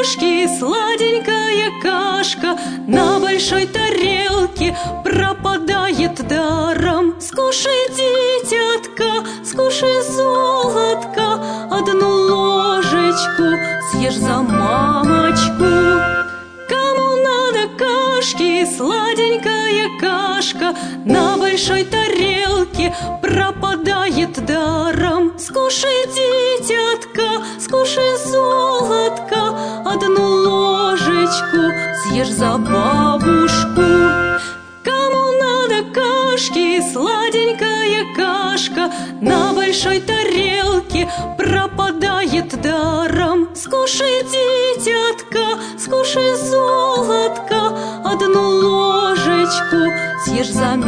кашки, сладенькая кашка на большой тарелке пропадает даром. Скушай, дитятка, скушай, золотко, одну ложечку съешь за мамочку. Кому надо кашки, сладенькая кашка на большой тарелке пропадает даром. Скушай, дитятка, скушай, золотко, одну ложечку съешь за бабушку. Кому надо кашки, сладенькая кашка на большой тарелке пропадает даром. Скушай, дитятка, скушай, золотко, одну ложечку съешь за